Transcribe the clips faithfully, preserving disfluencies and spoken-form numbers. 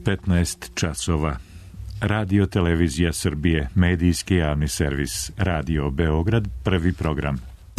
petnaest časova. Radio Televizija Srbije, medijski javni servis, Radio Beograd, prvi program.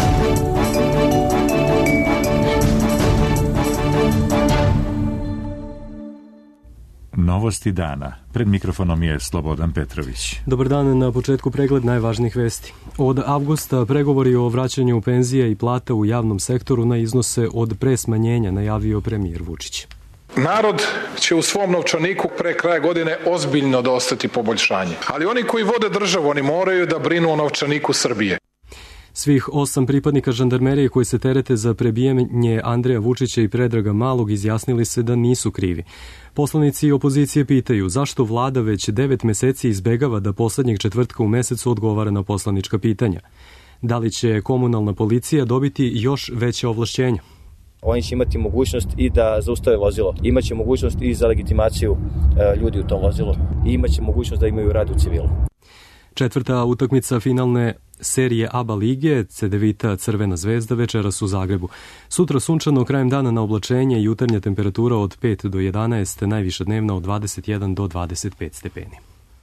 Novosti dana. Pred mikrofonom je Slobodan Petrović. Dobar dan, na početku pregled najvažnijih vesti. Od avgusta pregovori o vraćanju penzija i plata u javnom sektoru na iznose od pre smanjenja, najavio premijer Vučić. Narod će u svom novčaniku pre kraja godine ozbiljno dostati poboljšanje. Ali oni koji vode državu, oni moraju da brinu o novčaniku Srbije. Svih osam pripadnika žandarmerije koji se terete za prebijanje Andreja Vučića i Predraga Malog izjasnili se da nisu krivi. Poslanici opozicije pitaju zašto vlada već devet meseci izbegava da poslednjeg četvrtka u mesecu odgovara na poslanička pitanja. Da li će komunalna policija dobiti još veće ovlašćenja? Oni će imati mogućnost i da zaustave vozilo. Imaće mogućnost i za legitimaciju e, ljudi u tom vozilu. I imaće mogućnost da imaju rad u civilu. Četvrta utakmica finalne serije A B A lige, Cedevita Crvena zvezda, večeras u Zagrebu. Sutra sunčano, krajem dana na oblačenje i jutarnja temperatura od pet do jedanaest, najviša dnevna od dvadeset jedan do dvadeset pet stepeni.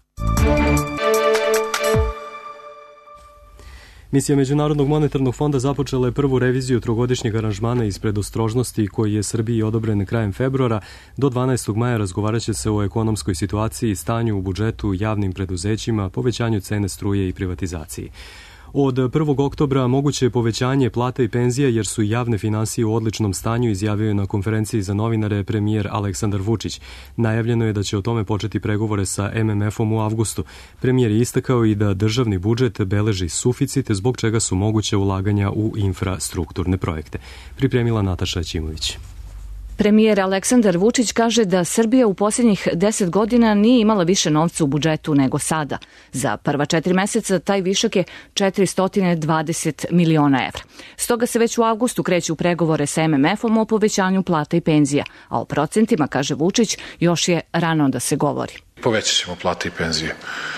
Misija Međunarodnog monetarnog fonda započela je prvu reviziju trogodišnjeg aranžmana iz predostrožnosti koji je Srbiji odobren krajem februara. Do dvanaestog maja razgovarat će se o ekonomskoj situaciji, stanju u budžetu, javnim preduzećima, povećanju cene struje i privatizaciji. Od prvog oktobra moguće je povećanje plata i penzija jer su javne finansije u odličnom stanju, izjavio je na konferenciji za novinare premijer Aleksandar Vučić. Najavljeno je da će o tome početi pregovore sa M M F-om u avgustu. Premijer je istakao i da državni budžet beleži suficit, zbog čega su moguće ulaganja u infrastrukturne projekte. Pripremila Nataša Ćimović. Premijer Aleksandar Vučić kaže da Srbija u posljednjih deset godina nije imala više novca u budžetu nego sada. Za prva četiri meseca taj višak je četiristo dvadeset miliona evra. Stoga se već u avgustu kreću pregovore sa M M F-om o povećanju plata i penzija, a o procentima, kaže Vučić, još je rano da se govori. Povećat ćemo plate i penzije.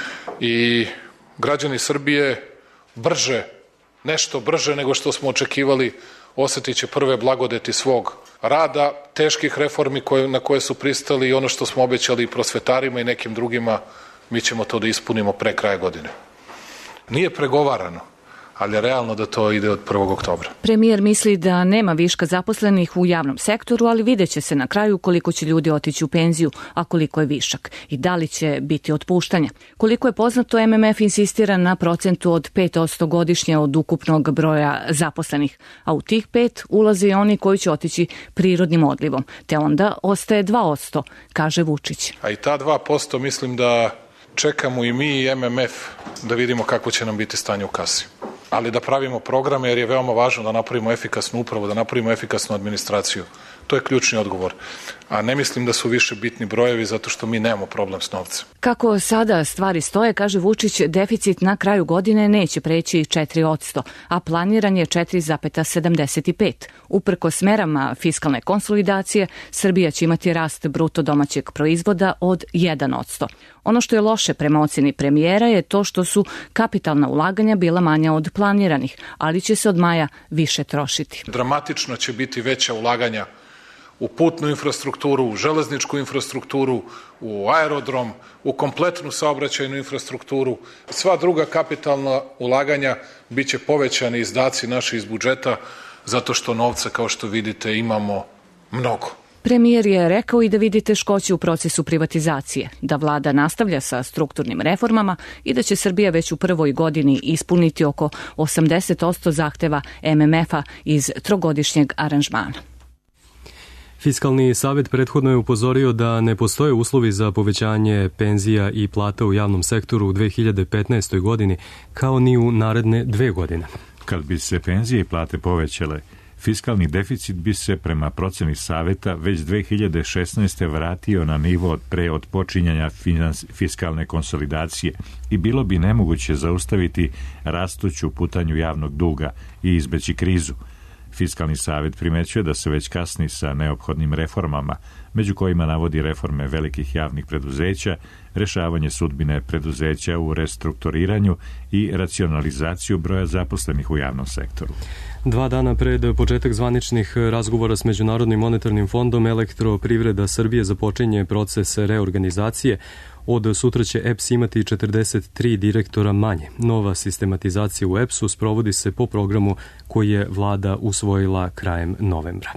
I građani Srbije brže, nešto brže nego što smo očekivali, osetit će prve blagodeti svog rada, teških reformi koje, na koje su pristali i ono što smo obećali prosvetarima i nekim drugima, mi ćemo to da ispunimo pre kraja godine. Nije pregovarano, ali je realno da to ide od prvog oktobra. Premijer misli da nema viška zaposlenih u javnom sektoru, ali vidjet će se na kraju koliko će ljudi otići u penziju, a koliko je višak i da li će biti otpuštanja. Koliko je poznato, M M F insistira na procentu od pet posto godišnje od ukupnog broja zaposlenih, a u tih pet ulaze i oni koji će otići prirodnim odlivom, te onda ostaje dva posto, kaže Vučić. A i ta dva posto mislim da čekamo i mi i M M F da vidimo kako će nam biti stanje u kasi. Ali da pravimo programe, jer je veoma važno da napravimo efikasnu upravu, da napravimo efikasnu administraciju. To je ključni odgovor. A ne mislim da su više bitni brojevi zato što mi nemamo problem s novcem. Kako sada stvari stoje, kaže Vučić, deficit na kraju godine neće preći četiri posto, a planiran je četiri zarez sedamdeset pet. Uprkos merama fiskalne konsolidacije, Srbija će imati rast bruto domaćeg proizvoda od jedan posto. Ono što je loše prema oceni premijera je to što su kapitalna ulaganja bila manja od planiranih, ali će se od maja više trošiti. Dramatično će biti veća ulaganja u putnu infrastrukturu, u železničku infrastrukturu, u aerodrom, u kompletnu saobraćajnu infrastrukturu. Sva druga kapitalna ulaganja biće povećani izdaci naši iz budžeta zato što novca, kao što vidite, imamo mnogo. Premijer je rekao i da vidi teškoće u procesu privatizacije, da vlada nastavlja sa strukturnim reformama i da će Srbija već u prvoj godini ispuniti oko osamdeset posto zahteva M M F-a iz trogodišnjeg aranžmana. Fiskalni savet prethodno je upozorio da ne postoje uslovi za povećanje penzija i plata u javnom sektoru u dve hiljade petnaestoj godini, kao ni u naredne dve godine. Kad bi se penzije i plate povećale, fiskalni deficit bi se prema proceni saveta već dve hiljade šesnaeste. vratio na nivo od pre otpočinjanja fiskalne konsolidacije i bilo bi nemoguće zaustaviti rastuću putanju javnog duga i izbeći krizu. Fiskalni savet primećuje da se već kasni sa neophodnim reformama, među kojima navodi reforme velikih javnih preduzeća, rešavanje sudbine preduzeća u restrukturiranju i racionalizaciju broja zaposlenih u javnom sektoru. Dva dana pred početak zvaničnih razgovora s Međunarodnim monetarnim fondom, Elektroprivreda Srbije započinje proces reorganizacije. Od sutra će E P S imati četrdeset tri direktora manje. Nova sistematizacija u E P S-u sprovodi se po programu koji je vlada usvojila krajem novembra.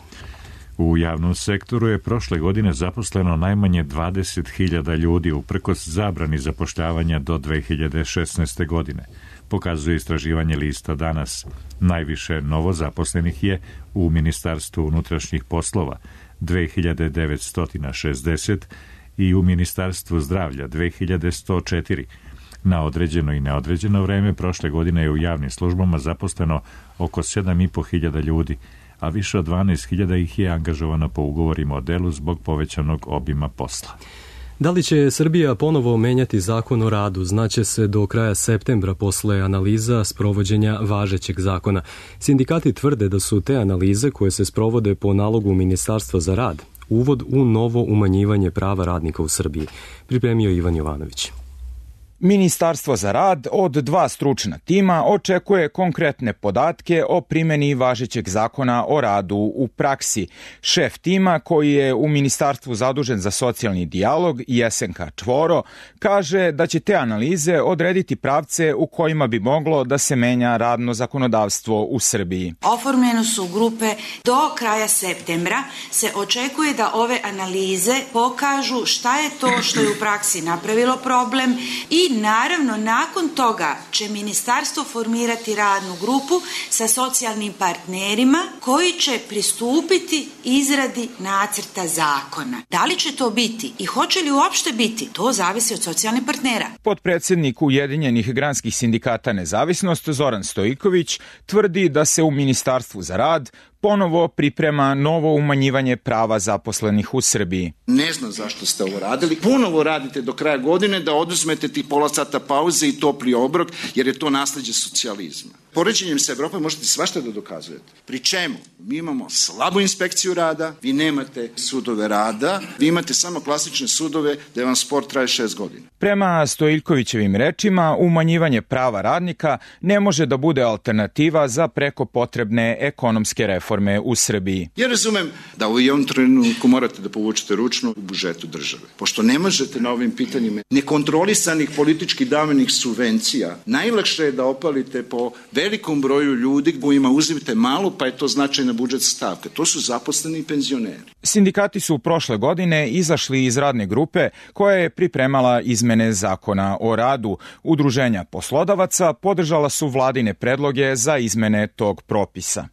U javnom sektoru je prošle godine zaposleno najmanje dvadeset hiljada ljudi uprkos zabrani zapošljavanja do dve hiljade šesnaeste. godine. Pokazuje istraživanje lista Danas. Najviše novozaposlenih je u Ministarstvu unutrašnjih poslova dve hiljade devetsto šezdeset i u Ministarstvu zdravlja dve hiljade sto četiri. Na određeno i neodređeno vreme prošle godine je u javnim službama zaposleno oko sedam i po hiljada ljudi, a više od dvanaest hiljada ih je angažovano po ugovorima o delu zbog povećanog obima posla. Da li će Srbija ponovo menjati zakon o radu, znaće se do kraja septembra posle analiza sprovođenja važećeg zakona. Sindikati tvrde da su te analize koje se sprovode po nalogu Ministarstva za rad uvod u novo umanjivanje prava radnika u Srbiji. Pripremio Ivan Jovanović. Ministarstvo za rad od dva stručna tima očekuje konkretne podatke o primjeni važećeg zakona o radu u praksi. Šef tima, koji je u ministarstvu zadužen za socijalni dijalog, Jesenka Čvoro, kaže da će te analize odrediti pravce u kojima bi moglo da se menja radno zakonodavstvo u Srbiji. Oformljene su grupe do kraja septembra. Se očekuje da ove analize pokažu šta je to što je u praksi napravilo problem i naravno, nakon toga će ministarstvo formirati radnu grupu sa socijalnim partnerima koji će pristupiti izradi nacrta zakona. Da li će to biti i hoće li uopšte biti, to zavisi od socijalnih partnera. Potpredsednik Ujedinjenih granskih sindikata Nezavisnost Zoran Stojković tvrdi da se u Ministarstvu za rad ponovo priprema novo umanjivanje prava zaposlenih u Srbiji. Ne znam zašto ste ovo radili. Ponovo radite do kraja godine da oduzmete tih pola sata pauze i topli obrok, jer je to nasleđe socijalizma. Poređenjem sa Evropom možete svašta da dokazujete. Pri čemu? Mi imamo slabu inspekciju rada, vi nemate sudove rada, vi imate samo klasične sudove da vam spor traje šest godina. Prema Stojkovićevim rečima, umanjivanje prava radnika ne može da bude alternativa za preko potrebne ekonomske reforme u Srbiji. Ja razumem da u jednom trenutku morate da povučete ručnu u budžetu države. Pošto ne možete na ovim pitanjima nekontrolisanih politički davenih subvencija, najlakše je da opalite po velikom broju ljudi kojima uzimite malo, pa je to značajna budžetska stavka. To su zaposleni penzioneri. Sindikati su prošle godine izašli iz radne grupe koja je pripremala izmene zakona o radu. Udruženja poslodavaca podržala su vladine predloge za izmene tog propisa.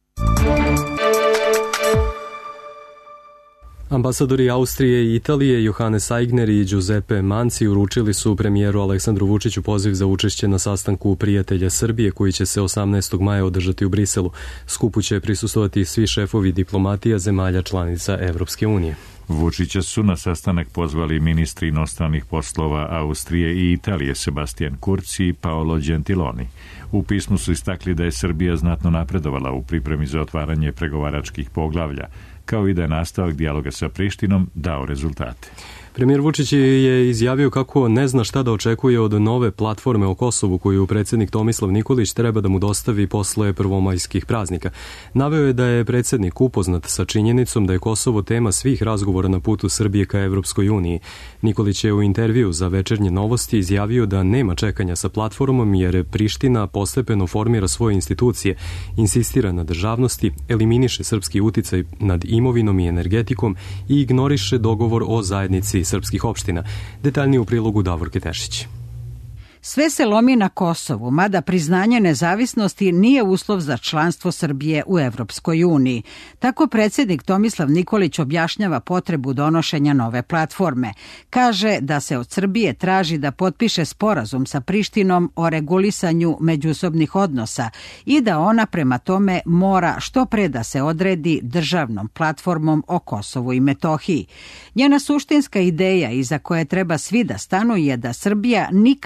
Ambasadori Austrije i Italije Johannes Aigner i Giuseppe Manci uručili su premijeru Aleksandru Vučiću poziv za učešće na sastanku prijatelja Srbije koji će se osamnaestog maja održati u Briselu. Skupu će prisustvovati svi šefovi diplomatija zemalja članica Evropske unije. Vučića su na sastanak pozvali ministri inostranih poslova Austrije i Italije Sebastian Kurz i Paolo Gentiloni. U pismu su istakli da je Srbija znatno napredovala u pripremi za otvaranje pregovaračkih poglavlja, kao i da je nastavak dijaloga sa Prištinom dao rezultate. Premijer Vučić je izjavio kako ne zna šta da očekuje od nove platforme o Kosovu koju predsjednik Tomislav Nikolić treba da mu dostavi posle prvomajskih praznika. Naveo je da je predsjednik upoznat sa činjenicom da je Kosovo tema svih razgovora na putu Srbije ka Evropskoj uniji. Nikolić je u intervju za Večernje novosti izjavio da nema čekanja sa platformom jer Priština postepeno formira svoje institucije, insistira na državnosti, eliminiše srpski uticaj nad imovinom i energetikom i ignoriše dogovor o zajednici srpskih opština. Detaljnije u prilogu Davorke Tešić. Sve se lomi na Kosovu, mada priznanje nezavisnosti nije uslov za članstvo Srbije u Evropskoj uniji. Tako predsjednik Tomislav Nikolić objašnjava potrebu donošenja nove platforme. Kaže da se od Srbije traži da potpiše sporazum sa Prištinom o regulisanju međusobnih odnosa i da ona prema tome mora što pre da se odredi državnom platformom o Kosovu i Metohiji. Njena suštinska ideja iza koje treba svi da stanu je da Srbija nikada neće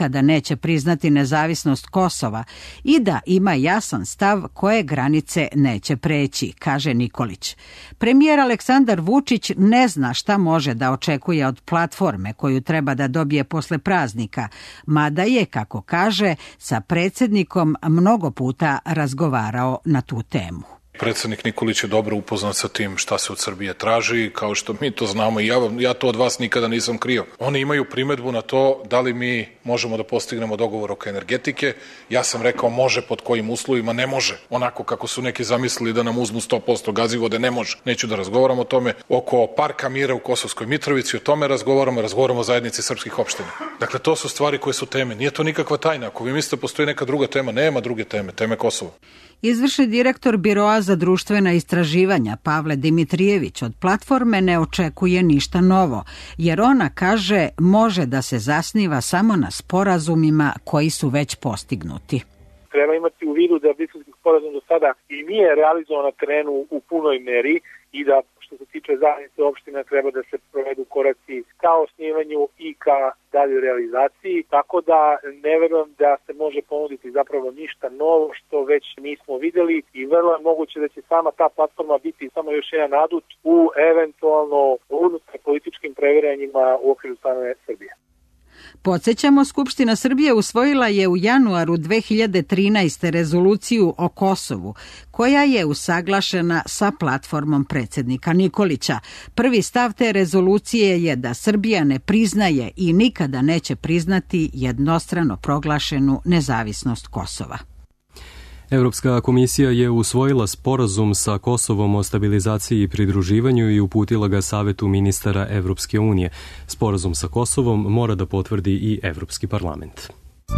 neće priznati nezavisnost Kosova i da ima jasan stav koje granice neće preći, kaže Nikolić. Premijer Aleksandar Vučić ne zna šta može da očekuje od platforme koju treba da dobije posle praznika, mada je, kako kaže, sa predsjednikom mnogo puta razgovarao na tu temu. Predsednik Nikolić je dobro upoznat sa tim šta se od Srbije traži, kao što mi to znamo i ja, ja to od vas nikada nisam krio. Oni imaju primedbu na to da li mi možemo da postignemo dogovor oko energetike. Ja sam rekao može pod kojim uslovima, ne može. Onako kako su neki zamislili da nam uzmu sto posto gazivode, ne može. Neću da razgovaram o tome. Oko Parka mira u Kosovskoj Mitrovici, o tome razgovaramo, razgovaramo o zajednici srpskih opština. Dakle, to su stvari koje su teme. Nije to nikakva tajna. Ako vi mislite postoji neka druga tema, nema druge teme, teme Kosova. Izvršni direktor Biroa za društvena istraživanja Pavle Dimitrijević od platforme ne očekuje ništa novo, jer ona, kaže, može da se zasniva samo na sporazumima koji su već postignuti. Treba imati u vidu da Briselski sporazum do sada i nije realizovan na terenu u punoj meri i da što se tiče zajednice opština treba da se provedu koraci ka osnivanju i ka daljoj realizaciji, tako da ne verujem da se može ponuditi zapravo ništa novo što već nismo videli i vrlo je moguće da će sama ta platforma biti samo još jedan adut u eventualno unutar političkim previranjima u okviru same Srbije. Podsjećamo, Skupština Srbije usvojila je u januaru dve hiljade trinaeste. rezoluciju o Kosovu, koja je usaglašena sa platformom predsjednika Nikolića. Prvi stav te rezolucije je da Srbija ne priznaje i nikada neće priznati jednostrano proglašenu nezavisnost Kosova. Evropska komisija je usvojila sporazum sa Kosovom o stabilizaciji i pridruživanju i uputila ga Savetu ministara Evropske unije. Sporazum sa Kosovom mora da potvrdi i Evropski parlament.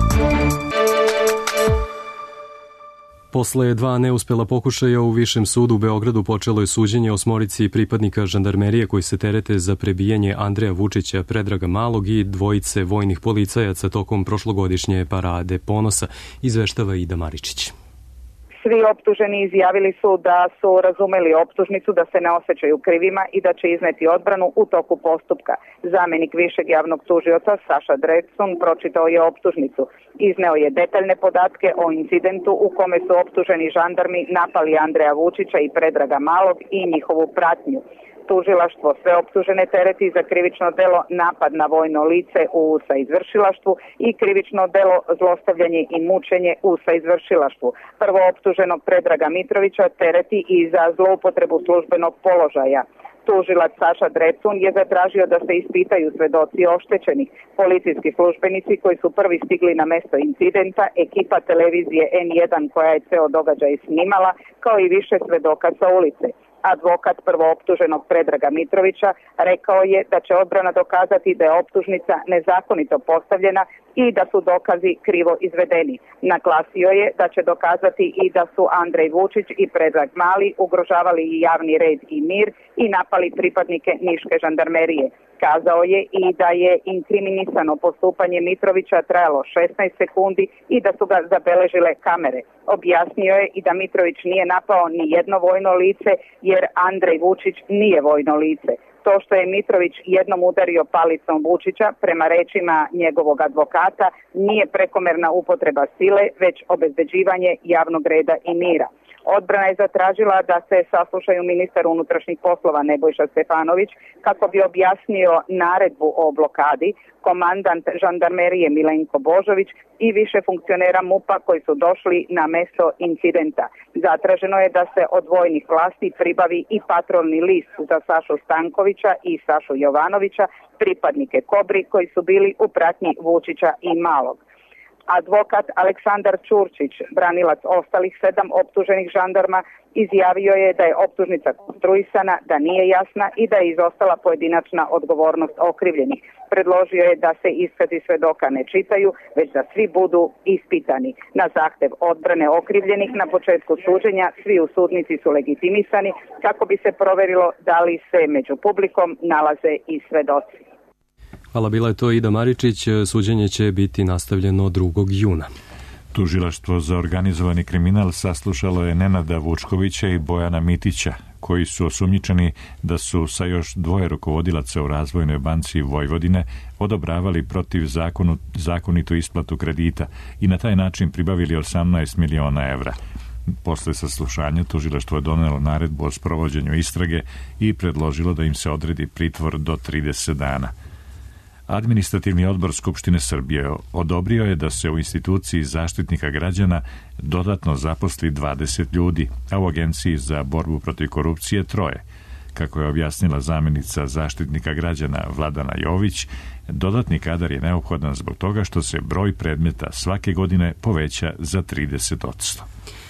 Posle dva neuspela pokušaja u Višem sudu u Beogradu počelo je suđenje osmorici pripadnika žandarmerije koji se terete za prebijanje Andreja Vučića, Predraga Malog i dvojice vojnih policajaca tokom prošlogodišnje parade ponosa, izveštava Ida Maričić. Svi optuženi izjavili su da su razumeli optužnicu, da se ne osjećaju krivima i da će izneti odbranu u toku postupka. Zamenik višeg javnog tužioca Saša Drecun pročitao je optužnicu. Izneo je detaljne podatke o incidentu u kome su optuženi žandarmi napali Andreja Vučića i Predraga Malog i njihovu pratnju. Tužilaštvo sve optužene tereti za krivično delo napad na vojno lice u saizvršilaštvu i krivično delo zlostavljanje i mučenje u saizvršilaštvu. Prvo optuženog Predraga Mitrovića tereti i za zloupotrebu službenog položaja. Tužilac Saša Drecun je zatražio da se ispitaju svedoci oštećenih, policijski službenici koji su prvi stigli na mesto incidenta, ekipa televizije en jedan koja je ceo događaj snimala, kao i više svedoka sa ulice. Advokat prvooptuženog Predraga Mitrovića rekao je da će odbrana dokazati da je optužnica nezakonito postavljena i da su dokazi krivo izvedeni. Naglasio je da će dokazati i da su Andrej Vučić i Predrag Mali ugrožavali i javni red i mir i napali pripadnike Niške žandarmerije. Kazao je i da je inkriminisano postupanje Mitrovića trajalo šesnaest sekundi i da su ga zabeležile kamere. Objasnio je i da Mitrović nije napao ni jedno vojno lice jer Andrej Vučić nije vojno lice. To što je Mitrović jednom udario palicom Vučića, prema rečima njegovog advokata, nije prekomerna upotreba sile, već obezbeđivanje javnog reda i mira. Odbrana je zatražila da se saslušaju ministar unutrašnjih poslova Nebojša Stefanović kako bi objasnio naredbu o blokadi, komandant žandarmerije Milenko Božović i više funkcionera MUP-a koji su došli na mesto incidenta. Zatraženo je da se od vojnih vlasti pribavi i patrolni list za Sašu Stankovića i Sašu Jovanovića, pripadnike Kobri koji su bili u pratnji Vučića i Malog. Advokat Aleksandar Ćurčić, branilac ostalih sedam optuženih žandarma, izjavio je da je optužnica konstruisana, da nije jasna i da je izostala pojedinačna odgovornost okrivljenih. Predložio je da se iskazi svedoka ne čitaju, već da svi budu ispitani. Na zahtev odbrane okrivljenih na početku suđenja svi u sudnici su legitimisani kako bi se proverilo da li se među publikom nalaze i svedoci. Hvala, bila je to Ida Maričić. Suđenje će biti nastavljeno drugog juna. Tužilaštvo za organizovani kriminal saslušalo je Nenada Vučkovića i Bojana Mitića, koji su osumnjičeni da su sa još dvoje rukovodilaca u Razvojnoj banci Vojvodine odobravali protiv zakonu, zakonitu isplatu kredita i na taj način pribavili osamnaest miliona evra. Posle saslušanja tužilaštvo je donelo naredbu o sprovođenju istrage i predložilo da im se odredi pritvor do trideset dana. Administrativni odbor Skupštine Srbije odobrio je da se u instituciji Zaštitnika građana dodatno zaposli dvadeset ljudi, a u Agenciji za borbu protiv korupcije troje. Kako je objasnila zamjenica Zaštitnika građana Vladana Jović, dodatni kadar je neophodan zbog toga što se broj predmeta svake godine poveća za trideset posto.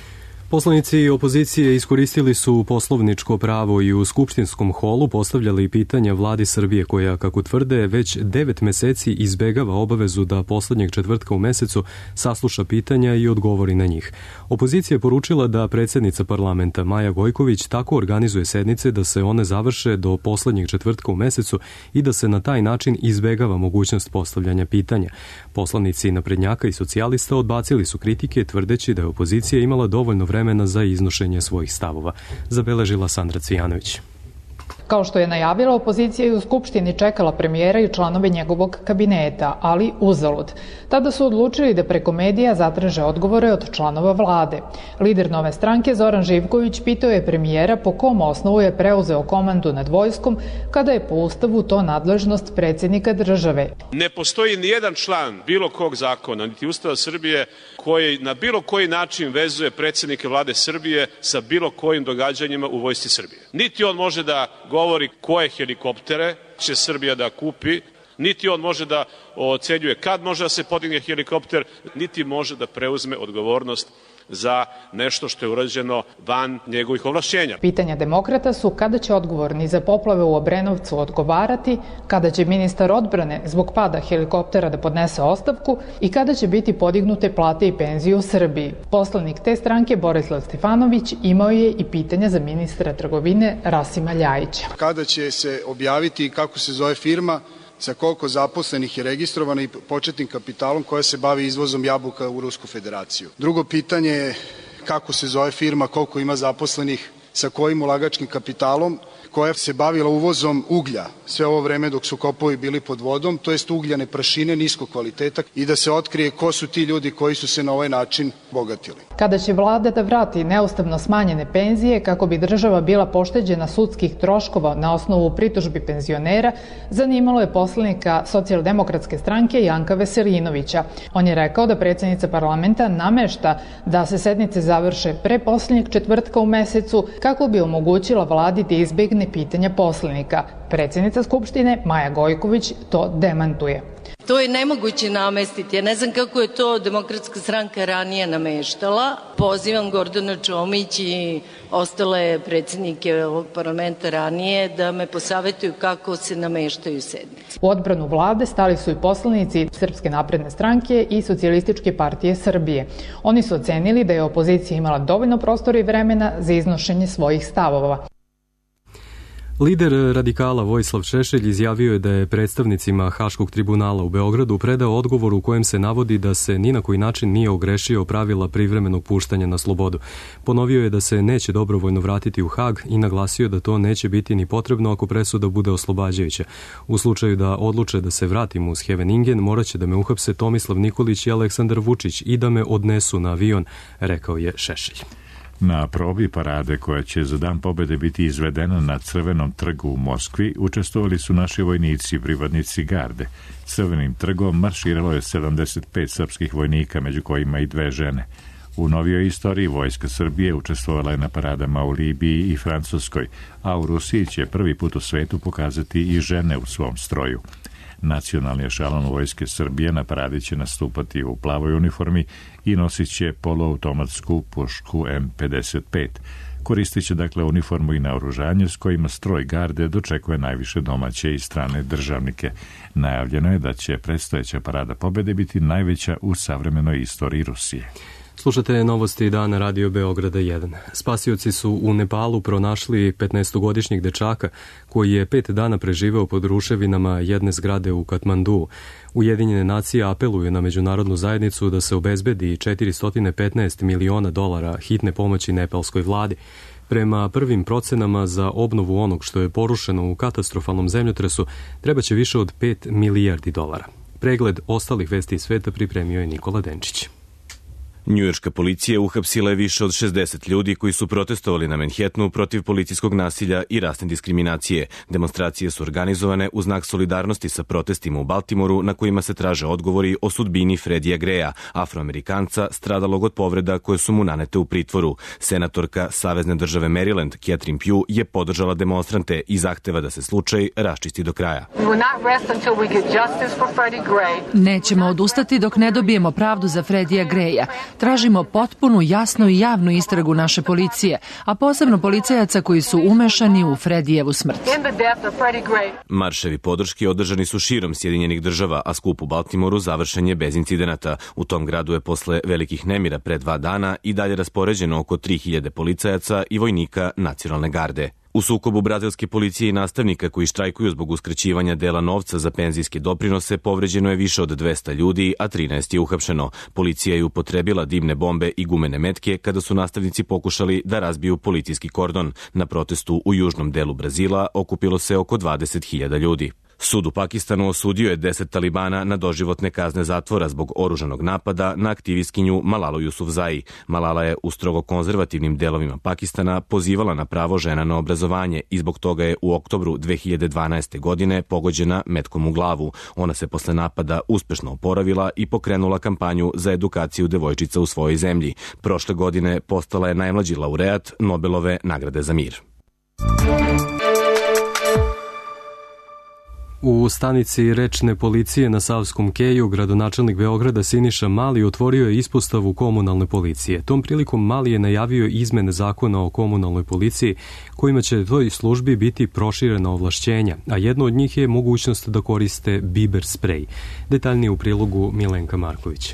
Poslanici opozicije iskoristili su poslovničko pravo i u skupštinskom holu postavljali pitanja vladi Srbije koja, kako tvrde, već devet meseci izbegava obavezu da poslednjeg četvrtka u mesecu sasluša pitanja i odgovori na njih. Opozicija je poručila da predsjednica parlamenta Maja Gojković tako organizuje sednice da se one završe do poslednjeg četvrtka u mesecu i da se na taj način izbegava mogućnost postavljanja pitanja. Poslanici naprednjaka i socijalista odbacili su kritike tvrdeći da je opozicija imala dovoljno vremena vremena za iznošenje svojih stavova, zabeležila Sandra Cvijanović. Kao što je najavila, opozicija je u Skupštini čekala premijera i članove njegovog kabineta, ali uzalud. Tada su odlučili da preko medija zatraže odgovore od članova vlade. Lider Nove stranke Zoran Živković pitao je premijera po kom osnovu je preuzeo komandu nad vojskom, kada je po ustavu to nadležnost predsjednika države. Ne postoji ni jedan član bilo kog zakona, niti Ustava Srbije, koji na bilo koji način vezuje predsjednike vlade Srbije sa bilo kojim događanjima u vojsci Srbije. Niti on može da govori koje helikoptere će Srbija da kupi, niti on može da ocenjuje kad može da se podigne helikopter, niti može da preuzme odgovornost za nešto što je urađeno van njegovih ovlašćenja. Pitanja demokrata su kada će odgovorni za poplave u Obrenovcu odgovarati, kada će ministar odbrane zbog pada helikoptera da podnese ostavku i kada će biti podignute plate i penzije u Srbiji. Poslanik te stranke Borislav Stefanović imao je i pitanja za ministra trgovine Rasima Ljajića. Kada će se objaviti kako se zove firma, sa koliko zaposlenih je registrovano i početnim kapitalom koja se bavi izvozom jabuka u Rusku federaciju. Drugo pitanje je kako se zove firma, koliko ima zaposlenih, sa kojim ulagačkim kapitalom, koja se bavila uvozom uglja sve ovo vreme dok su kopovi bili pod vodom, to jest ugljane prašine niskog kvaliteta, i da se otkrije ko su ti ljudi koji su se na ovaj način bogatili. Kada će vlada da vrati neustavno smanjene penzije kako bi država bila pošteđena sudskih troškova na osnovu pritužbi penzionera, zanimalo je poslanika Socijaldemokratske stranke Janka Veselinovića. On je rekao da predsjednica parlamenta namešta da se sednice završe pre poslednjeg četvrtka u mesecu kako bi omogućila vladi da izbegne pitanja poslanika. Predsjednica Skupštine Maja Gojković to demantuje. To je nemoguće namestiti. Ja ne znam kako je to Demokratska stranka ranije nameštala. Pozivam Gordana Čomić i ostale predsjednike ovog parlamenta ranije da me posavetuju kako se nameštaju sednice. U odbranu vlade stali su i poslanici Srpske napredne stranke i Socijalističke partije Srbije. Oni su ocenili da je opozicija imala dovoljno prostora i vremena za iznošenje svojih stavova. Lider radikala Vojislav Šešelj izjavio je da je predstavnicima Haškog tribunala u Beogradu predao odgovor u kojem se navodi da se ni na koji način nije ogrešio pravila privremenog puštanja na slobodu. Ponovio je da se neće dobrovoljno vratiti u Hag i naglasio da to neće biti ni potrebno ako presuda bude oslobađajuća. U slučaju da odluče da se vratim u Scheveningen, moraće da me uhapse Tomislav Nikolić i Aleksandar Vučić i da me odnesu na avion, rekao je Šešelj. Na probi parade koja će za Dan pobede biti izvedena na Crvenom trgu u Moskvi učestvovali su naši vojnici i pripadnici garde. Crvenim trgom marširalo je sedamdeset pet srpskih vojnika, među kojima i dve žene. U novijoj istoriji Vojska Srbije učestvovala je na paradama u Libiji i Francuskoj, a u Rusiji će prvi put u svetu pokazati i žene u svom stroju. Nacionalni ešalon Vojske Srbije na paradi će nastupati u plavoj uniformi i nosit će poluautomatsku pušku em pedeset pet. Koristit će dakle uniformu i naoružanje s kojima stroj garde dočekuje najviše domaće i strane državnike. Najavljeno je da će predstojeća parada pobede biti najveća u savremenoj istoriji Rusije. Slušate novosti dana Radio Beograda jedan. Spasioci su u Nepalu pronašli petnaestogodišnjeg dečaka koji je pet dana preživeo pod ruševinama jedne zgrade u Katmanduu. Ujedinjene nacije apeluju na međunarodnu zajednicu da se obezbedi četiristo petnaest miliona dolara hitne pomoći nepalskoj vladi. Prema prvim procenama za obnovu onog što je porušeno u katastrofalnom zemljotresu trebaće više od pet milijardi dolara. Pregled ostalih vesti iz sveta pripremio je Nikola Denčić. Njujorška policija uhapsila je više od šezdeset ljudi koji su protestovali na Manhattanu protiv policijskog nasilja i rasne diskriminacije. Demonstracije su organizovane u znak solidarnosti sa protestima u Baltimoru na kojima se traže odgovori o sudbini Freddija Greya, Afroamerikanca stradalog od povreda koje su mu nanete u pritvoru. Senatorka Savezne države Maryland, Catherine Pugh, je podržala demonstrante i zahteva da se slučaj raščisti do kraja. Nećemo odustati dok ne dobijemo pravdu za Freddija Greya. Tražimo potpunu, jasnu i javnu istragu naše policije, a posebno policajaca koji su umešani u Fredijevu smrt. Marševi podrške održani su širom Sjedinjenih država, a skup u Baltimoru završen je bez incidenata. U tom gradu je posle velikih nemira pre dva dana i dalje raspoređeno oko tri hiljade policajaca i vojnika nacionalne garde. U sukobu brazilske policije i nastavnika koji štrajkuju zbog uskraćivanja dela novca za penzijske doprinose povređeno je više od dvesta ljudi, a trinaest je uhapšeno. Policija je upotrebila dimne bombe i gumene metke kada su nastavnici pokušali da razbiju policijski kordon. Na protestu u južnom delu Brazila okupilo se oko dvadeset hiljada ljudi. Sud u Pakistanu osudio je deset talibana na doživotne kazne zatvora zbog oružanog napada na aktivistkinju Malalu Jusufzai. Malala je u strogo konzervativnim delovima Pakistana pozivala na pravo žena na obrazovanje i zbog toga je u oktobru dve hiljade dvanaeste. godine pogođena metkom u glavu. Ona se posle napada uspešno oporavila i pokrenula kampanju za edukaciju devojčica u svojoj zemlji. Prošle godine postala je najmlađi laureat Nobelove nagrade za mir. U stanici rečne policije na Savskom keju gradonačelnik Beograda Siniša Mali otvorio je ispostavu komunalne policije. Tom prilikom Mali je najavio izmene zakona o komunalnoj policiji kojima će toj službi biti proširena ovlašćenja, a jedno od njih je mogućnost da koriste biber sprej. Detaljnije u prilogu Milenka Marković.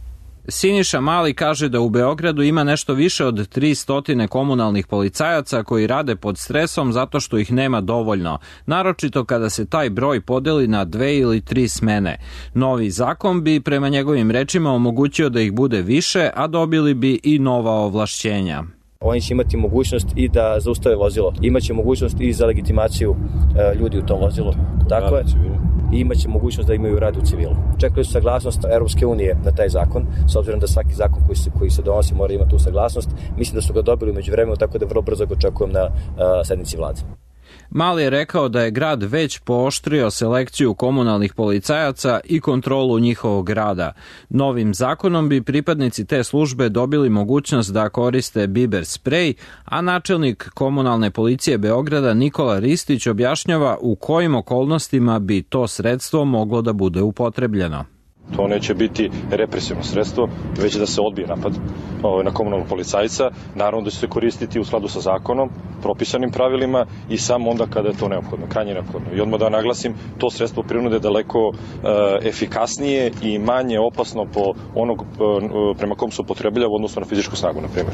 Siniša Mali kaže da u Beogradu ima nešto više od tristo komunalnih policajaca koji rade pod stresom zato što ih nema dovoljno, naročito kada se taj broj podeli na dve ili tri smene. Novi zakon bi prema njegovim rečima omogućio da ih bude više, a dobili bi i nova ovlašćenja. Oni će imati mogućnost i da zaustave vozilo. Imaće mogućnost i za legitimaciju e, ljudi u tom vozilu. Tako je. I imaće mogućnost da imaju rad u civilu. Čekali su saglasnost Europske unije na taj zakon, s obzirom da svaki zakon koji se, koji se donosi mora imati tu saglasnost. Mislim da su ga dobili umeđu vremenu, tako da vrlo brzo ga očekujem na a, sednici vlade. Mali je rekao da je grad već pooštrio selekciju komunalnih policajaca i kontrolu njihovog rada. Novim zakonom bi pripadnici te službe dobili mogućnost da koriste biber sprej, a načelnik komunalne policije Beograda Nikola Ristić objašnjava u kojim okolnostima bi to sredstvo moglo da bude upotrebljeno. To neće biti represivno sredstvo, već da se odbije napad na komunalnog policajca. Naravno da će se koristiti u skladu sa zakonom, propisanim pravilima i samo onda kada je to neophodno, krajnje neophodno. I odmah da naglasim, to sredstvo prinude daleko e, efikasnije i manje opasno po onog e, prema kom se upotrebljava u odnosu na fizičku snagu, na primjer.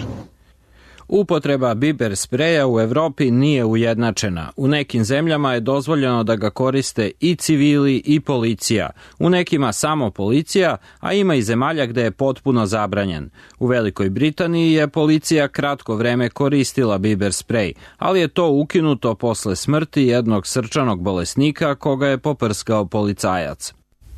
Upotreba biber spreja u Evropi nije ujednačena. U nekim zemljama je dozvoljeno da ga koriste i civili i policija. U nekima samo policija, a ima i zemalja gde je potpuno zabranjen. U Velikoj Britaniji je policija kratko vreme koristila biber sprej, ali je to ukinuto posle smrti jednog srčanog bolesnika koga je poprskao policajac.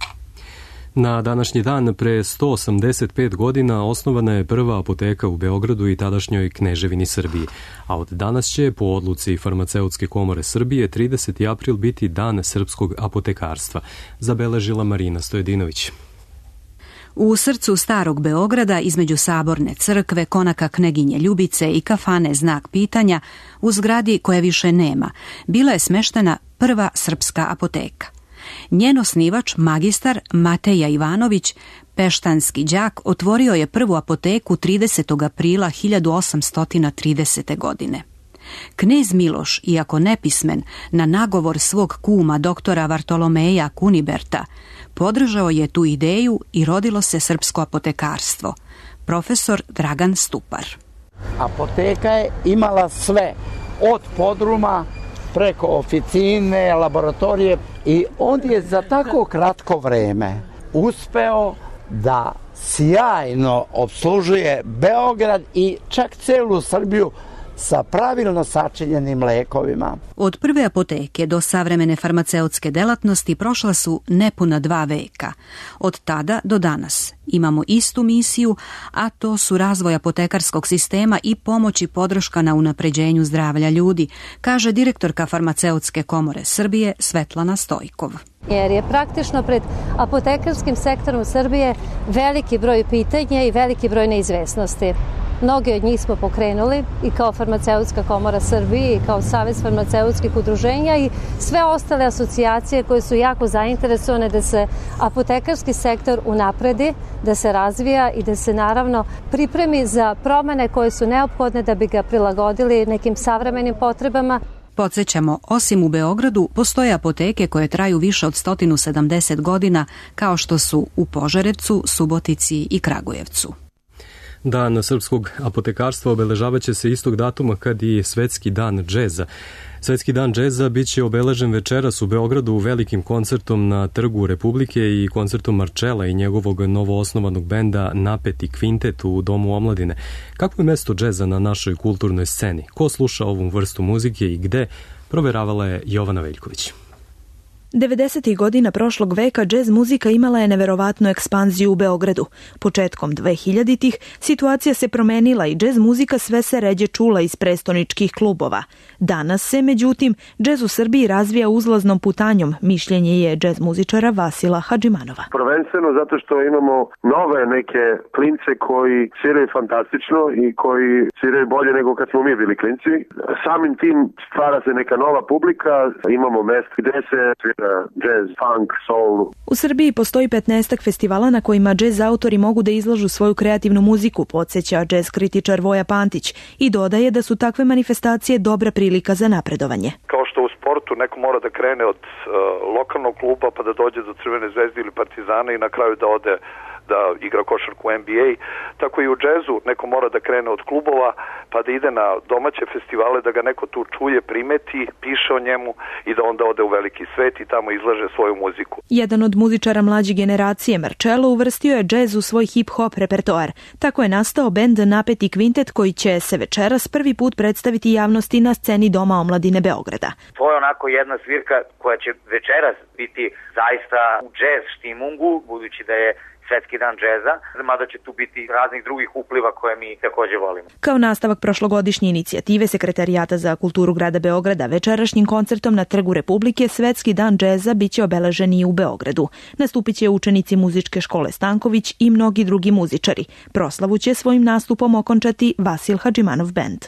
Na današnji dan pre sto osamdeset pet godina osnovana je prva apoteka u Beogradu i tadašnjoj Kneževini Srbiji, a od danas će, po odluci Farmaceutske komore Srbije, trideseti april biti dan srpskog apotekarstva, zabeležila Marina Stojedinović. U srcu starog Beograda, između Saborne crkve, konaka Kneginje Ljubice i kafane Znak pitanja, u zgradi koje više nema, bila je smeštena prva srpska apoteka. Njen osnivač, magistar Mateja Ivanović, peštanski đak, otvorio je prvu apoteku tridesetog aprila hiljadu osamsto tridesete. godine. Knez Miloš, iako nepismen, na nagovor svog kuma doktora Vartolomeja Kuniberta, podržao je tu ideju i rodilo se srpsko apotekarstvo. Profesor Dragan Stupar. Apoteka je imala sve, od podruma preko oficine, laboratorije, i on je za tako kratko vreme uspeo da sjajno obslužuje Beograd i čak celu Srbiju sa pravilno sačinjenim lekovima. Od prve apoteke do savremene farmaceutske delatnosti prošla su nepuna dva veka. Od tada do danas imamo istu misiju, a to su razvoj apotekarskog sistema i pomoć i podrška na unapređenju zdravlja ljudi, kaže direktorka Farmaceutske komore Srbije Svetlana Stojkov. Jer je praktično pred apotekarskim sektorom Srbije veliki broj pitanja i veliki broj neizvesnosti. Mnogi od njih smo pokrenuli i kao Farmaceutska komora Srbije i kao Savez farmaceutskih udruženja i sve ostale asocijacije koje su jako zainteresovane da se apotekarski sektor unapredi, da se razvija i da se naravno pripremi za promene koje su neophodne da bi ga prilagodili nekim savremenim potrebama. Podsjećamo, osim u Beogradu, postoje apoteke koje traju više od sto sedamdeset godina, kao što su u Požarevcu, Subotici i Kragujevcu. Dan srpskog apotekarstva obeležavat će se istog datuma kad i Svetski dan džeza. Svetski dan džeza bit će obeležen večeras u Beogradu velikim koncertom na Trgu Republike i koncertom Marčela i njegovog novoosnovanog benda Napeti kvintet u Domu omladine. Kako je mesto džeza na našoj kulturnoj sceni? Ko sluša ovu vrstu muzike i gde? Proveravala je Jovana Veljković. devedesetih godina prošlog veka džez muzika imala je neverovatnu ekspanziju u Beogradu. Početkom dvehiljaditih situacija se promenila i džez muzika sve se ređe čula iz prestoničkih klubova. Danas se, međutim, džez u Srbiji razvija uzlaznom putanjom, mišljenje je džez muzičara Vasila Hadžimanova. Prvenstveno zato što imamo nove neke klince koji sviraju fantastično i koji sviraju bolje nego kad smo mi bili klinci. Samim tim stvara se neka nova publika, imamo mesta gde se jazz, funk, soul. U Srbiji postoji petnaestak festivala na kojima džez autori mogu da izlažu svoju kreativnu muziku, podsjeća džez kritičar Voja Pantić i dodaje da su takve manifestacije dobra prilika za napredovanje. Kao što u sportu neko mora da krene od uh, lokalnog kluba pa da dođe do Crvene zvezde ili Partizana i na kraju da ode da igra košarku u N B A, tako i u džezu neko mora da krene od klubova pa da ide na domaće festivale, da ga neko tu čuje, primeti, piše o njemu i da onda ode u veliki svet i tamo izlaže svoju muziku. Jedan od muzičara mlađe generacije, Marcello, uvrstio je džez u svoj hip-hop repertoar. Tako je nastao bend Napeti kvintet koji će se večeras prvi put predstaviti javnosti na sceni Doma omladine Beograda. To je onako jedna svirka koja će večeras biti zaista u džez štimungu, budući da je Svetski dan džeza, mada će tu biti raznih drugih upliva koje mi takođe volimo. Kao nastavak prošlogodišnje inicijative Sekretarijata za kulturu grada Beograda, večerašnjim koncertom na Trgu Republike Svetski dan džeza biće obeležen i u Beogradu. Nastupit će učenici muzičke škole Stanković i mnogi drugi muzičari. Proslavu će svojim nastupom okončati Vasil Hadžimanov bend.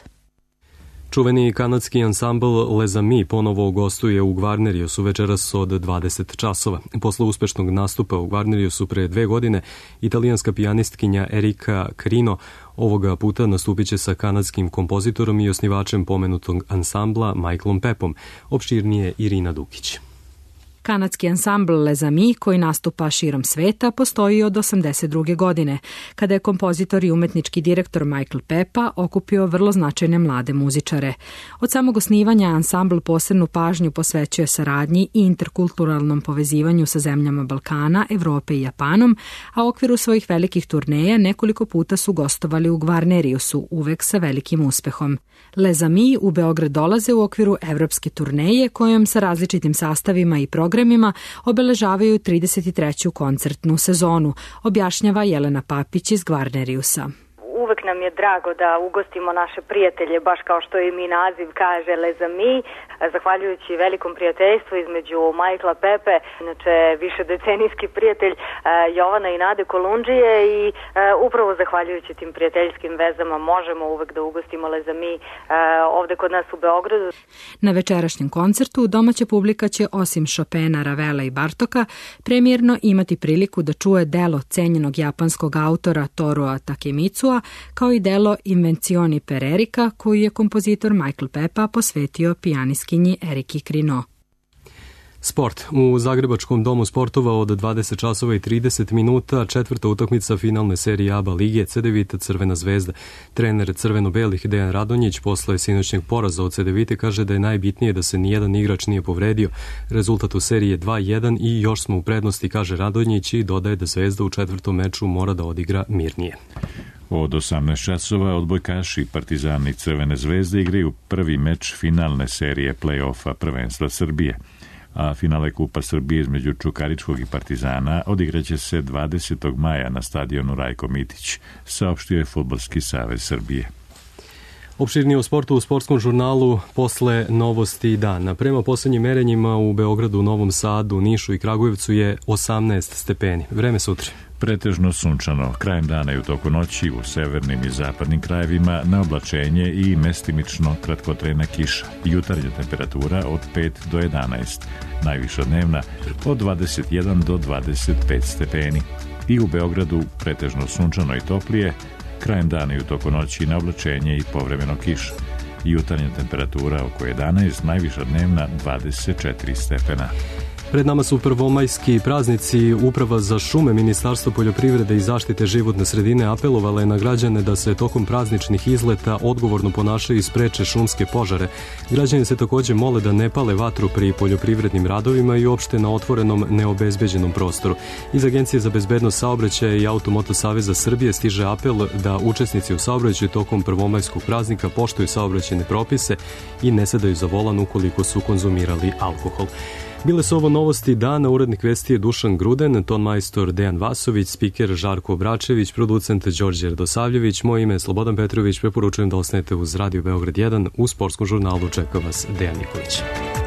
Čuveni kanadski ansambl Les Amis ponovo gostuje u Gvarneriusu večeras od dvadeset časova. Posle uspešnog nastupa u Gvarneriusu pre dve godine, italijanska pijanistkinja Erika Crino ovoga puta nastupit će sa kanadskim kompozitorom i osnivačem pomenutog ansambla Michaelom Pepom. Opširnije Irina Dukić. Kanadski ansambl Les Amis, koji nastupa širom sveta, postoji od osamdeset druge godine, kada je kompozitor i umetnički direktor Michael Pepa okupio vrlo značajne mlade muzičare. Od samog osnivanja ansambl posebnu pažnju posvećuje saradnji i interkulturalnom povezivanju sa zemljama Balkana, Evrope i Japanom, a u okviru svojih velikih turneja nekoliko puta su gostovali u Gvarneriusu, uvek sa velikim uspehom. Les Amis u Beograd dolaze u okviru evropske turneje kojom sa različitim sastavima i programima obeležavaju trideset treću koncertnu sezonu, objašnjava Jelena Papić iz Gvarneriusa. Uvek nam je drago da ugostimo naše prijatelje, baš kao što i mi naziv kaže Les Amis, zahvaljujući velikom prijateljstvu između Michaela Pepe, inače više decenijski prijatelj Jovana i Nade Kolundžije i upravo zahvaljujući tim prijateljskim vezama možemo uvek da ugostimo Les Amis ovde kod nas u Beogradu. Na večerašnjem koncertu domaća publika će osim Chopina, Ravela i Bartoka premijerno imati priliku da čuje delo cenjenog japanskog autora Toruo Takemitsua, kao i delo Invenzioni per Erika, koju je kompozitor Michael Pepa posvetio pijanistkinji Eriki Crino. Sport. U Zagrebačkom domu sportova od dvadeset časova i trideset minuta četvrta utakmica finalne serije A B A lige Cedevita Crvena zvezda. Trener crveno-belih Dejan Radonjić posle sinoćnjeg poraza od Cedevite kaže da je najbitnije da se nijedan igrač nije povredio. Rezultat u seriji je dva jedan i još smo u prednosti, kaže Radonjić i dodaje da Zvezda u četvrtom meču mora da odigra mirnije. Od osamnaest časova odbojkaši Partizani i Crvene zvezde igraju prvi meč finalne serije play-offa prvenstva Srbije, a finale Kupa Srbije između Čukaričkog i Partizana odigraće se dvadesetog maja na stadionu Rajko Mitić, saopštio je Fudbalski savez Srbije. Opširnije o sportu u sportskom žurnalu posle novosti dana. Prema poslednjim merenjima u Beogradu, Novom Sadu, Nišu i Kragujevcu je osamnaest stepeni. Vreme sutra. Pretežno sunčano, krajem dana i u toku noći u severnim i zapadnim krajevima na oblačenje i mestimično kratkotrajna kiša. Jutarnja temperatura od pet do jedanaest, najviša dnevna od dvadeset jedan do dvadeset pet stepeni. I u Beogradu pretežno sunčano i toplije, krajem dana i u toku noći na oblačenje i povremeno kiša. Jutarnja temperatura oko jedanaest, najviša dnevna dvadeset četiri stepena. Pred nama su prvomajski praznici. Uprava za šume Ministarstvo poljoprivrede i zaštite životne sredine apelovala je na građane da se tokom prazničnih izleta odgovorno ponašaju i spreče šumske požare. Građani se takođe mole da ne pale vatru pri poljoprivrednim radovima i uopšte na otvorenom neobezbeđenom prostoru. Iz Agencije za bezbednost saobraćaja i Automoto saveza Srbije stiže apel da učesnici u saobraćaju tokom prvomajskog praznika poštuju saobraćajne propise i ne sedaju za volan ukoliko su konzumirali alkohol. Bile su ovo novosti dana, urednik vesti je Dušan Gruden, ton majstor Dejan Vasović, spiker Žarko Obračević, producent Đorđe Radosavljević, moje ime je Slobodan Petrović, preporučujem da ostanete uz Radio Beograd jedan, u sportskom žurnalu čeka vas Dejan Nikolić.